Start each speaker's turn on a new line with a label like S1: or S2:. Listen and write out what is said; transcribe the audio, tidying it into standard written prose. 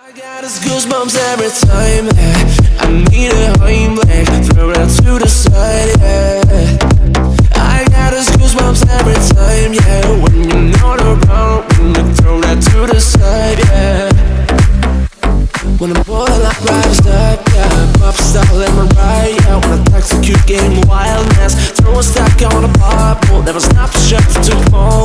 S1: I got those goosebumps every time, yeah. I need a Heimlich, throw it to the side, yeah. I got those goosebumps every time, yeah. When you're not around, when you throw that to the side, yeah. When I'm boiling like rises up, yeah. Pop style in my right, yeah. When I execute game wildness, throw a stack on a pop, won't never stop the shot for too long.